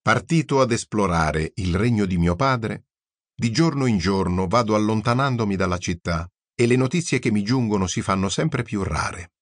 Partito ad esplorare il regno di mio padre, di giorno in giorno vado allontanandomi dalla città e le notizie che mi giungono si fanno sempre più rare.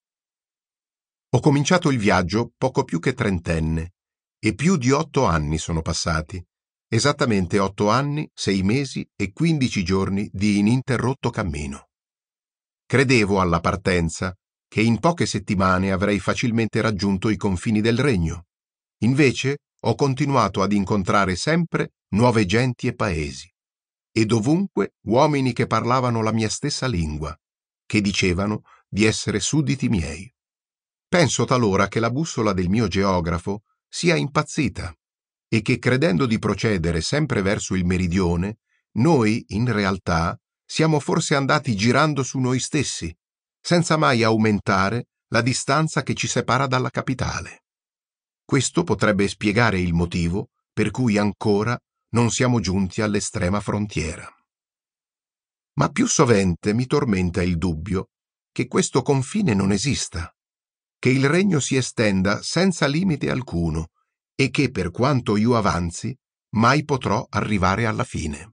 Ho cominciato il viaggio poco più che trentenne e più di 8 anni sono passati, esattamente 8 anni, 6 mesi e 15 giorni di ininterrotto cammino. Credevo alla partenza che in poche settimane avrei facilmente raggiunto i confini del regno. Invece ho continuato ad incontrare sempre nuove genti e paesi, e dovunque uomini che parlavano la mia stessa lingua, che dicevano di essere sudditi miei. Penso talora che la bussola del mio geografo sia impazzita e che, credendo di procedere sempre verso il meridione, noi, in realtà, siamo forse andati girando su noi stessi, senza mai aumentare la distanza che ci separa dalla capitale. Questo potrebbe spiegare il motivo per cui ancora non siamo giunti all'estrema frontiera. Ma più sovente mi tormenta il dubbio che questo confine non esista, che il regno si estenda senza limite alcuno e che, per quanto io avanzi, mai potrò arrivare alla fine.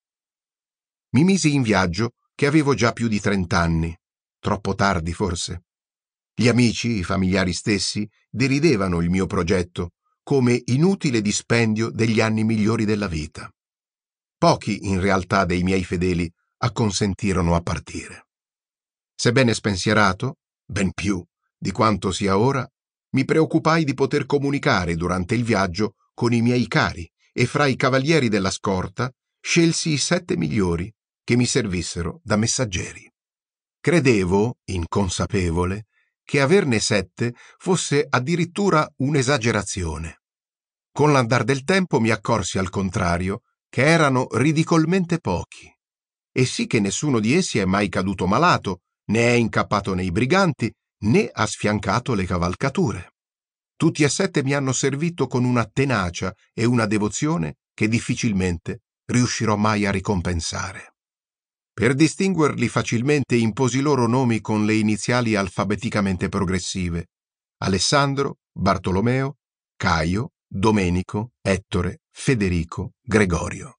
Mi misi in viaggio che avevo già più di 30 anni, troppo tardi forse. Gli amici, i familiari stessi, deridevano il mio progetto come inutile dispendio degli anni migliori della vita. Pochi, in realtà, dei miei fedeli acconsentirono a partire. Sebbene spensierato, ben più di quanto sia ora, mi preoccupai di poter comunicare durante il viaggio con i miei cari e fra i cavalieri della scorta scelsi i 7 migliori che mi servissero da messaggeri. Credevo, inconsapevole, che averne 7 fosse addirittura un'esagerazione. Con l'andar del tempo mi accorsi al contrario che erano ridicolmente pochi, e sì che nessuno di essi è mai caduto malato, né è incappato nei briganti, né ha sfiancato le cavalcature. Tutti e 7 mi hanno servito con una tenacia e una devozione che difficilmente riuscirò mai a ricompensare. Per distinguerli facilmente imposi loro nomi con le iniziali alfabeticamente progressive: Alessandro, Bartolomeo, Caio, Domenico, Ettore, Federico, Gregorio.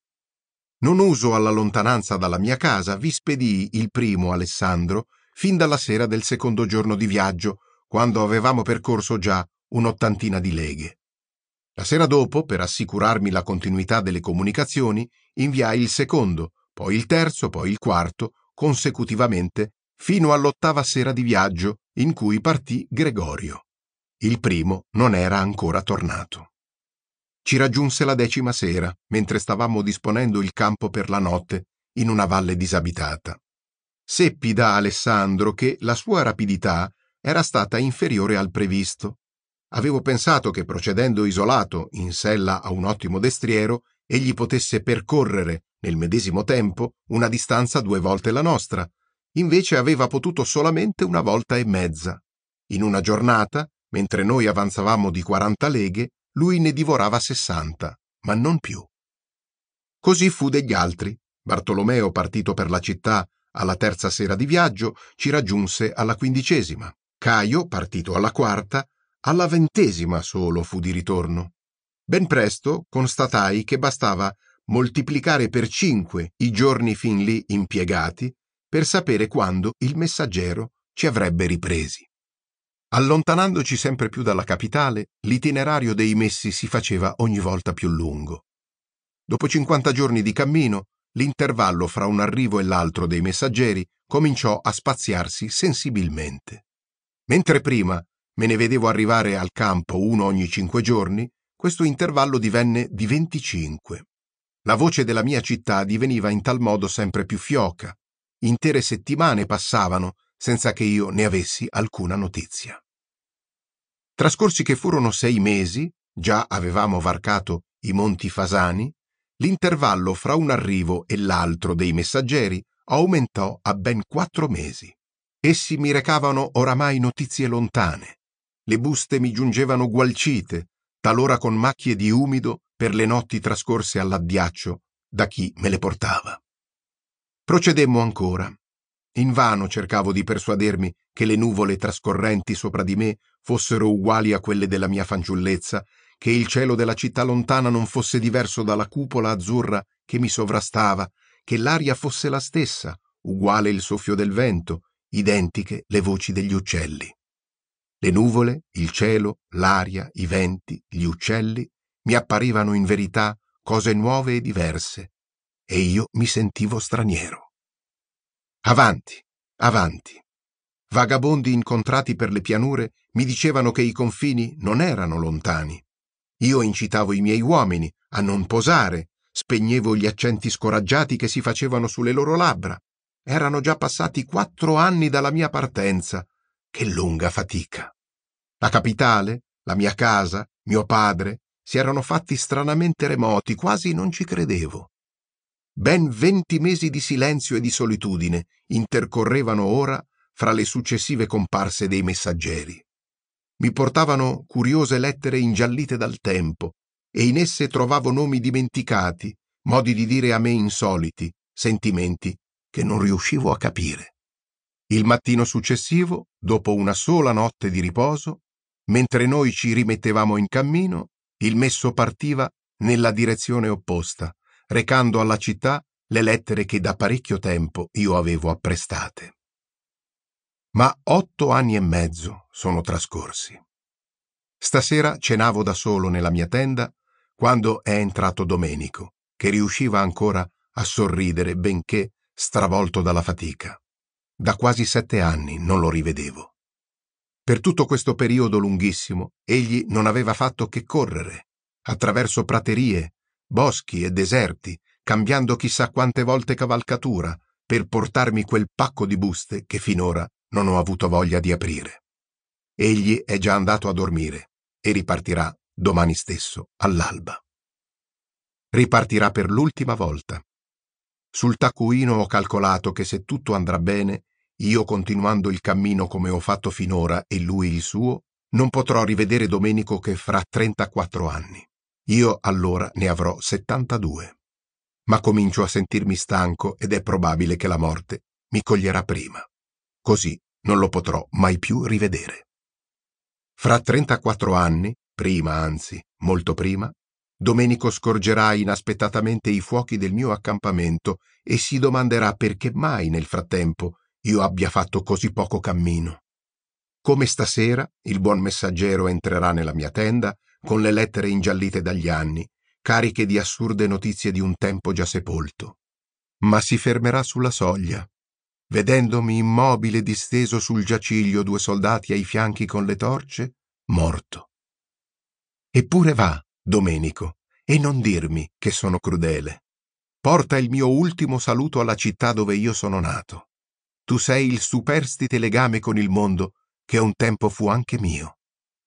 Non uso alla lontananza dalla mia casa, vi spedii il primo Alessandro fin dalla sera del secondo giorno di viaggio, quando avevamo percorso già un'ottantina di leghe. La sera dopo, per assicurarmi la continuità delle comunicazioni, inviai il secondo, poi il terzo, poi il quarto, consecutivamente, fino all'8ª sera di viaggio, in cui partì Gregorio. Il primo non era ancora tornato. Ci raggiunse la 10ª sera, mentre stavamo disponendo il campo per la notte, in una valle disabitata. Seppi da Alessandro che la sua rapidità era stata inferiore al previsto. Avevo pensato che, procedendo isolato in sella a un ottimo destriero, egli potesse percorrere nel medesimo tempo una distanza 2 volte la nostra. Invece aveva potuto solamente 1 volta e mezza. In una giornata, mentre noi avanzavamo di 40 leghe, lui ne divorava 60, ma non più. Così fu degli altri. Bartolomeo, partito per la città alla 3ª sera di viaggio, ci raggiunse alla 15ª. Caio, partito alla 4ª, alla 20ª solo fu di ritorno. Ben presto constatai che bastava moltiplicare per 5 i giorni fin lì impiegati per sapere quando il messaggero ci avrebbe ripresi. Allontanandoci sempre più dalla capitale, l'itinerario dei messi si faceva ogni volta più lungo. Dopo 50 giorni di cammino, l'intervallo fra un arrivo e l'altro dei messaggeri cominciò a spaziarsi sensibilmente. Mentre prima me ne vedevo arrivare al campo uno ogni 5 giorni, questo intervallo divenne di 25. La voce della mia città diveniva in tal modo sempre più fioca. Intere settimane passavano senza che io ne avessi alcuna notizia. Trascorsi che furono 6 mesi, già avevamo varcato i Monti Fasani, l'intervallo fra un arrivo e l'altro dei messaggeri aumentò a ben 4 mesi. Essi mi recavano oramai notizie lontane. Le buste mi giungevano gualcite, talora con macchie di umido per le notti trascorse all'addiaccio da chi me le portava. Procedemmo ancora. Invano cercavo di persuadermi che le nuvole trascorrenti sopra di me fossero uguali a quelle della mia fanciullezza, che il cielo della città lontana non fosse diverso dalla cupola azzurra che mi sovrastava, che l'aria fosse la stessa, uguale il soffio del vento, identiche le voci degli uccelli. Le nuvole, il cielo, l'aria, i venti, gli uccelli mi apparivano in verità cose nuove e diverse, e io mi sentivo straniero. Avanti, avanti. Vagabondi incontrati per le pianure mi dicevano che i confini non erano lontani. Io incitavo i miei uomini a non posare, spegnevo gli accenti scoraggiati che si facevano sulle loro labbra. Erano già passati 4 anni dalla mia partenza. Che lunga fatica! La capitale, la mia casa, mio padre, si erano fatti stranamente remoti, quasi non ci credevo. Ben 20 mesi di silenzio e di solitudine intercorrevano ora fra le successive comparse dei messaggeri. Mi portavano curiose lettere ingiallite dal tempo, e in esse trovavo nomi dimenticati, modi di dire a me insoliti, sentimenti che non riuscivo a capire. Il mattino successivo, dopo una sola notte di riposo, mentre noi ci rimettevamo in cammino, il messo partiva nella direzione opposta, recando alla città le lettere che da parecchio tempo io avevo apprestate. Ma 8 anni e mezzo sono trascorsi. Stasera cenavo da solo nella mia tenda quando è entrato Domenico, che riusciva ancora a sorridere benché stravolto dalla fatica. Da quasi 7 anni non lo rivedevo. Per tutto questo periodo lunghissimo egli non aveva fatto che correre, attraverso praterie, boschi e deserti, cambiando chissà quante volte cavalcatura, per portarmi quel pacco di buste che finora non ho avuto voglia di aprire. Egli è già andato a dormire e ripartirà domani stesso all'alba. Ripartirà per l'ultima volta. Sul taccuino ho calcolato che se tutto andrà bene, io continuando il cammino come ho fatto finora e lui il suo, non potrò rivedere Domenico che fra 34 anni. Io allora ne avrò 72. Ma comincio a sentirmi stanco ed è probabile che la morte mi coglierà prima. Così non lo potrò mai più rivedere. Fra 34 anni, prima anzi, molto prima, Domenico scorgerà inaspettatamente i fuochi del mio accampamento e si domanderà perché mai nel frattempo io abbia fatto così poco cammino. Come stasera, il buon messaggero entrerà nella mia tenda con le lettere ingiallite dagli anni, cariche di assurde notizie di un tempo già sepolto. Ma si fermerà sulla soglia, vedendomi immobile disteso sul giaciglio, 2 soldati ai fianchi con le torce, morto. Eppure va, Domenico, e non dirmi che sono crudele. Porta il mio ultimo saluto alla città dove io sono nato. Tu sei il superstite legame con il mondo che un tempo fu anche mio.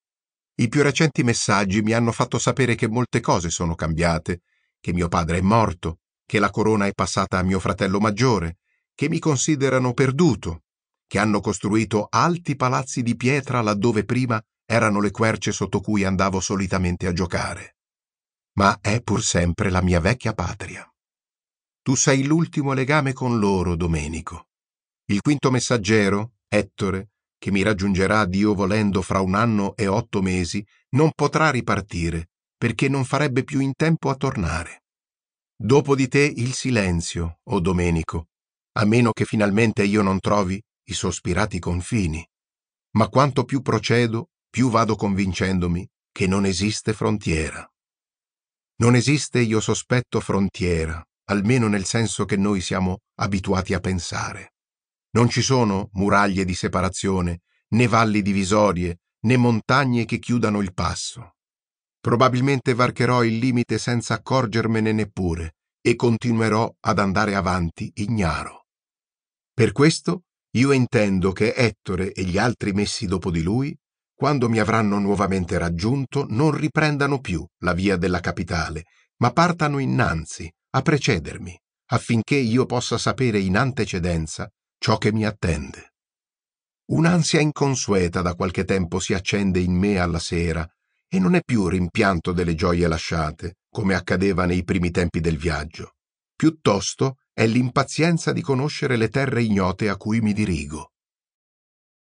I più recenti messaggi mi hanno fatto sapere che molte cose sono cambiate, che mio padre è morto, che la corona è passata a mio fratello maggiore, che mi considerano perduto, che hanno costruito alti palazzi di pietra laddove prima erano le querce sotto cui andavo solitamente a giocare. Ma è pur sempre la mia vecchia patria. Tu sei l'ultimo legame con loro, Domenico. Il quinto messaggero, Ettore, che mi raggiungerà Dio volendo fra 1 anno e 8 mesi, non potrà ripartire, perché non farebbe più in tempo a tornare. Dopo di te il silenzio, o Domenico, a meno che finalmente io non trovi i sospirati confini. Ma quanto più procedo, più vado convincendomi che non esiste frontiera. Non esiste, io sospetto, frontiera, almeno nel senso che noi siamo abituati a pensare. Non ci sono muraglie di separazione, né valli divisorie, né montagne che chiudano il passo. Probabilmente varcherò il limite senza accorgermene neppure e continuerò ad andare avanti ignaro. Per questo io intendo che Ettore e gli altri messi dopo di lui, quando mi avranno nuovamente raggiunto, non riprendano più la via della capitale, ma partano innanzi, a precedermi, affinché io possa sapere in antecedenza ciò che mi attende. Un'ansia inconsueta da qualche tempo si accende in me alla sera e non è più rimpianto delle gioie lasciate, come accadeva nei primi tempi del viaggio. Piuttosto è l'impazienza di conoscere le terre ignote a cui mi dirigo.